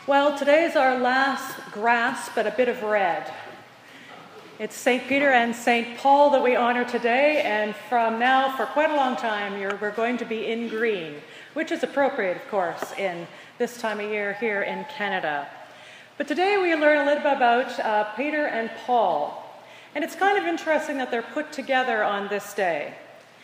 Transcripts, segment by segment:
Well, today is our last grasp at a bit of red. It's St. Peter and St. Paul that we honor today, and from now for quite a long time we're going to be in green, which is appropriate, of course, in this time of year here in Canada. But today we learn a little bit about Peter and Paul, and it's kind of interesting that they're put together on this day.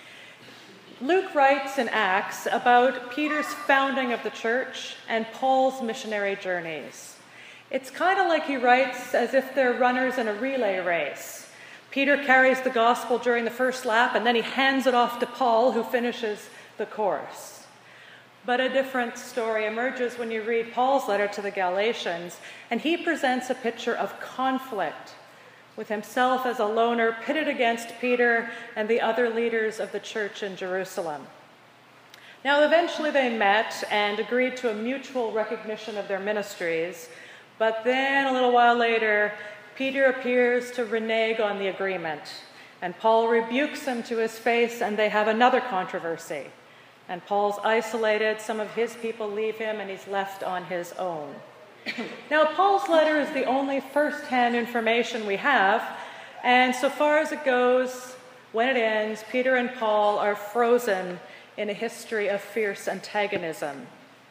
Luke writes in Acts about Peter's founding of the church and Paul's missionary journeys. It's kind of like he writes as if they're runners in a relay race. Peter carries the gospel during the first lap, and then he hands it off to Paul, who finishes the course. But a different story emerges when you read Paul's letter to the Galatians, and he presents a picture of conflict, with himself as a loner pitted against Peter and the other leaders of the church in Jerusalem. Now, eventually they met and agreed to a mutual recognition of their ministries, but then a little while later, Peter appears to renege on the agreement, and Paul rebukes him to his face, and they have another controversy. And Paul's isolated, some of his people leave him, and he's left on his own. Now, Paul's letter is the only first-hand information we have, and so far as it goes, when it ends, Peter and Paul are frozen in a history of fierce antagonism.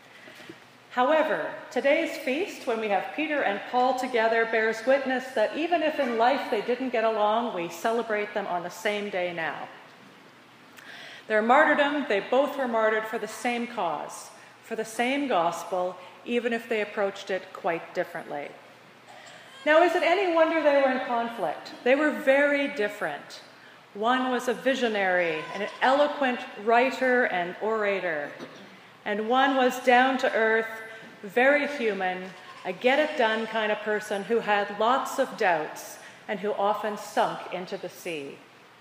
However, today's feast, when we have Peter and Paul together, bears witness that even if in life they didn't get along, we celebrate them on the same day now. Their martyrdom, they both were martyred for the same cause, for the same gospel, even if they approached it quite differently. Now, is it any wonder they were in conflict? They were very different. One was a visionary, an eloquent writer and orator, and one was down to earth, very human, a get-it-done kind of person who had lots of doubts and who often sunk into the sea.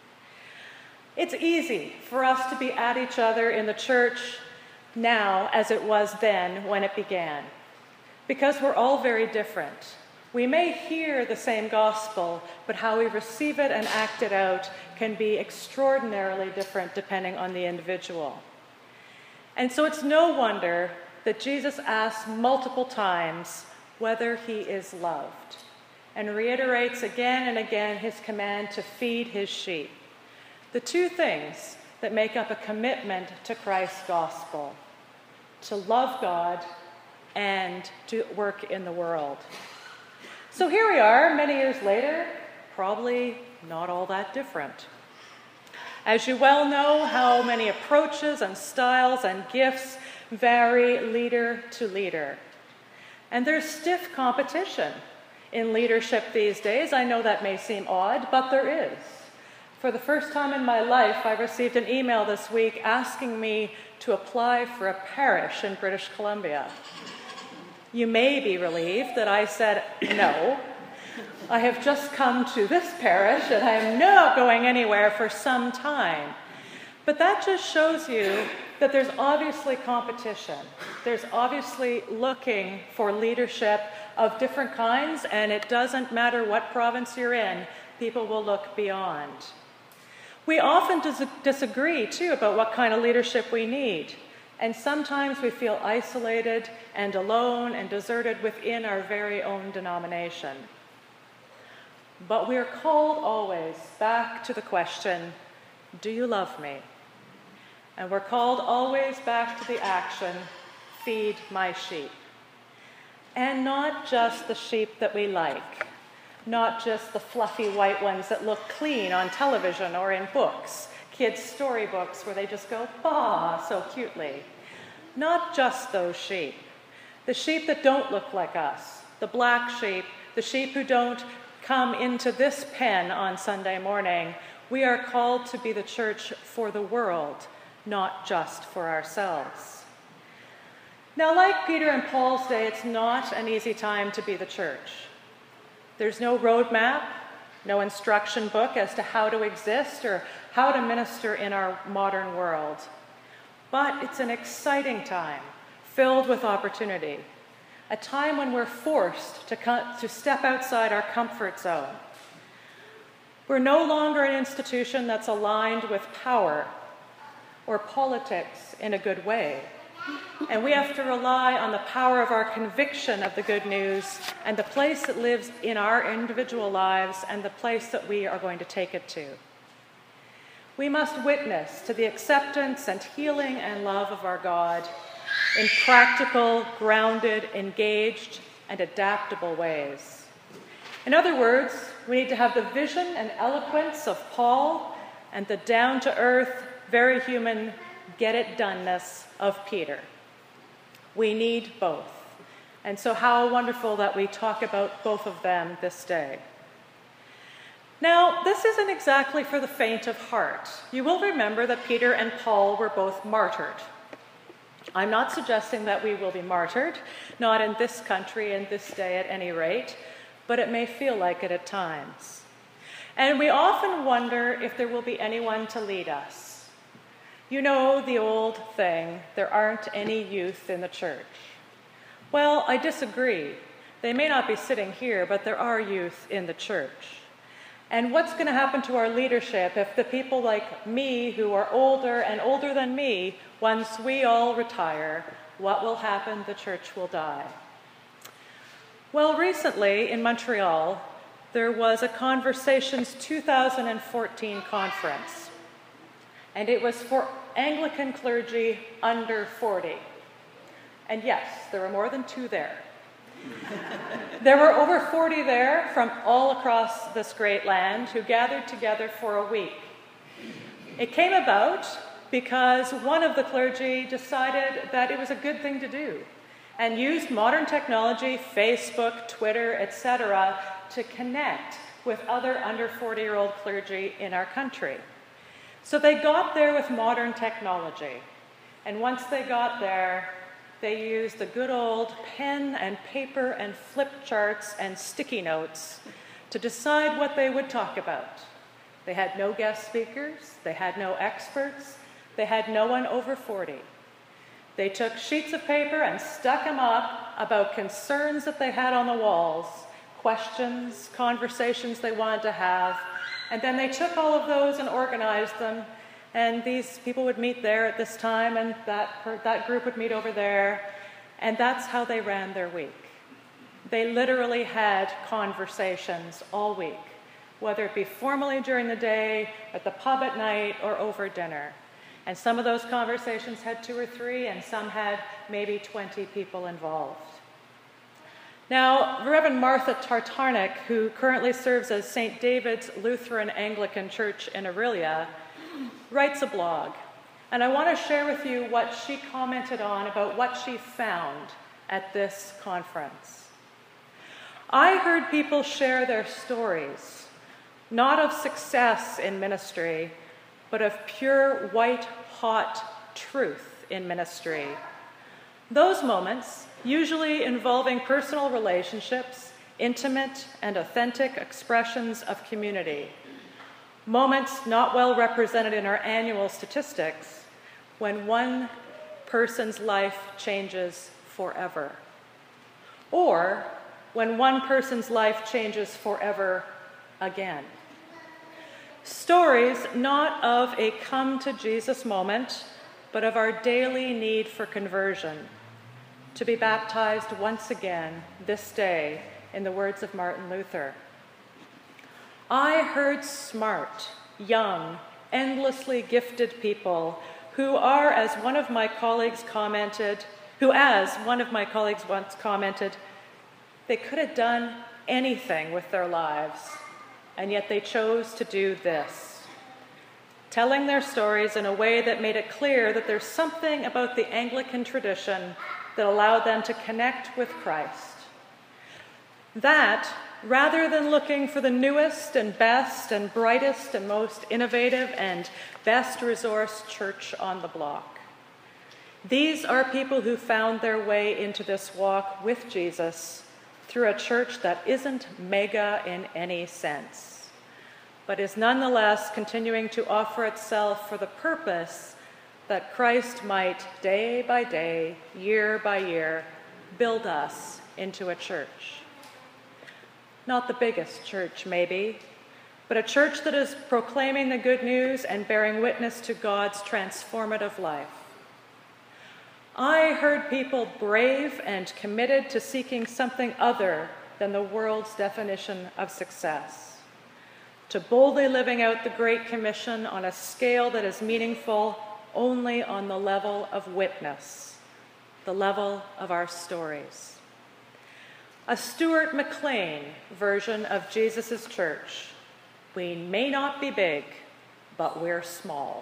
It's easy for us to be at each other in the church now as it was then when it began, because we're all very different. We may hear the same gospel, but how we receive it and act it out can be extraordinarily different depending on the individual. And so it's no wonder that Jesus asks multiple times whether he is loved, and reiterates again and again his command to feed his sheep. The two things that make up a commitment to Christ's gospel: to love God and to work in the world. So here we are, many years later, probably not all that different. As you well know, how many approaches and styles and gifts vary leader to leader. And there's stiff competition in leadership these days. I know that may seem odd, but there is. For the first time in my life, I received an email this week asking me to apply for a parish in British Columbia. You may be relieved that I said no. I have just come to this parish and I am not going anywhere for some time. But that just shows you that there's obviously competition. There's obviously looking for leadership of different kinds, and it doesn't matter what province you're in, people will look beyond. We often disagree, too, about what kind of leadership we need. And sometimes we feel isolated and alone and deserted within our very own denomination. But we are called always back to the question, do you love me? And we're called always back to the action, feed my sheep. And not just the sheep that we like. Not just the fluffy white ones that look clean on television or in books, kids' storybooks where they just go, bah, so cutely. Not just those sheep. The sheep that don't look like us, the black sheep, the sheep who don't come into this pen on Sunday morning. We are called to be the church for the world, not just for ourselves. Now, like Peter and Paul's day, it's not an easy time to be the church. There's no roadmap, no instruction book as to how to exist or how to minister in our modern world. But it's an exciting time, filled with opportunity, a time when we're forced to step outside our comfort zone. We're no longer an institution that's aligned with power or politics in a good way. And we have to rely on the power of our conviction of the good news and the place it lives in our individual lives and the place that we are going to take it to. We must witness to the acceptance and healing and love of our God in practical, grounded, engaged, and adaptable ways. In other words, we need to have the vision and eloquence of Paul and the down-to-earth, very human, get-it-doneness of Peter. We need both. And so how wonderful that we talk about both of them this day. Now, this isn't exactly for the faint of heart. You will remember that Peter and Paul were both martyred. I'm not suggesting that we will be martyred, not in this country and this day at any rate, but it may feel like it at times. And we often wonder if there will be anyone to lead us. You know the old thing, there aren't any youth in the church. Well, I disagree. They may not be sitting here, but there are youth in the church. And what's going to happen to our leadership if the people like me, who are older and older than me, once we all retire, what will happen? The church will die. Well, recently in Montreal, there was a Conversations 2014 conference, and it was for Anglican clergy under 40. And yes, there were more than two there. There were over 40 there from all across this great land who gathered together for a week. It came about because one of the clergy decided that it was a good thing to do and used modern technology, Facebook, Twitter, etc., to connect with other under 40-year-old clergy in our country. So they got there with modern technology. And once they got there, they used the good old pen and paper and flip charts and sticky notes to decide what they would talk about. They had no guest speakers, they had no experts, they had no one over 40. They took sheets of paper and stuck them up about concerns that they had on the walls, questions, conversations they wanted to have, and then they took all of those and organized them. And these people would meet there at this time, and that group would meet over there. And that's how they ran their week. They literally had conversations all week, whether it be formally during the day, at the pub at night, or over dinner. And some of those conversations had 2 or 3, and some had maybe 20 people involved. Now, Reverend Martha Tartarnik, who currently serves as St. David's Lutheran Anglican Church in Orillia, writes a blog, and I want to share with you what she commented on about what she found at this conference. I heard people share their stories, not of success in ministry, but of pure white-hot truth in ministry. Those moments, usually involving personal relationships, intimate and authentic expressions of community. Moments not well represented in our annual statistics, when one person's life changes forever. Or when one person's life changes forever again. Stories not of a come to Jesus moment, but of our daily need for conversion, to be baptized once again this day, in the words of Martin Luther. I heard smart, young, endlessly gifted people who are, as one of my colleagues once commented, they could have done anything with their lives, and yet they chose to do this, telling their stories in a way that made it clear that there's something about the Anglican tradition that allowed them to connect with Christ. That, rather than looking for the newest and best and brightest and most innovative and best resourced church on the block. These are people who found their way into this walk with Jesus through a church that isn't mega in any sense, but is nonetheless continuing to offer itself for the purpose that Christ might, day by day, year by year, build us into a church. Not the biggest church, maybe, but a church that is proclaiming the good news and bearing witness to God's transformative life. I heard people brave and committed to seeking something other than the world's definition of success, to boldly living out the Great Commission on a scale that is meaningful only on the level of witness, the level of our stories. A Stuart McLean version of Jesus' church. We may not be big, but we're small.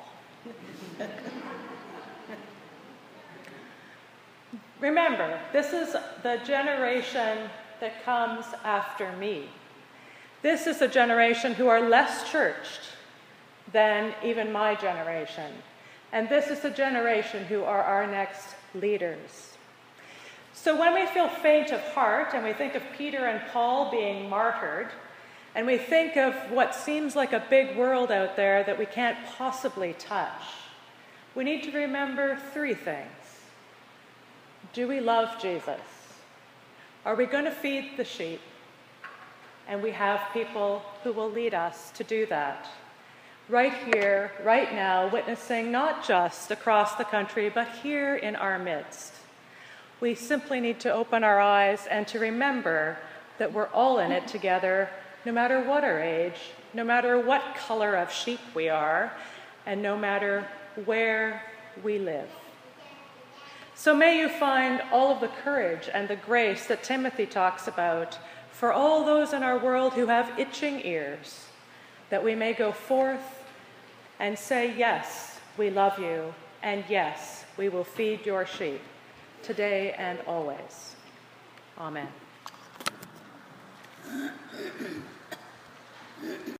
Remember, this is the generation that comes after me. This is a generation who are less churched than even my generation. And this is the generation who are our next leaders. So when we feel faint of heart and we think of Peter and Paul being martyred, and we think of what seems like a big world out there that we can't possibly touch, we need to remember three things. Do we love Jesus? Are we going to feed the sheep? And we have people who will lead us to do that. Right here, right now, witnessing not just across the country, but here in our midst. We simply need to open our eyes and to remember that we're all in it together, no matter what our age, no matter what color of sheep we are, and no matter where we live. So may you find all of the courage and the grace that Timothy talks about for all those in our world who have itching ears, that we may go forth and say, yes, we love you, and yes, we will feed your sheep, today and always. Amen.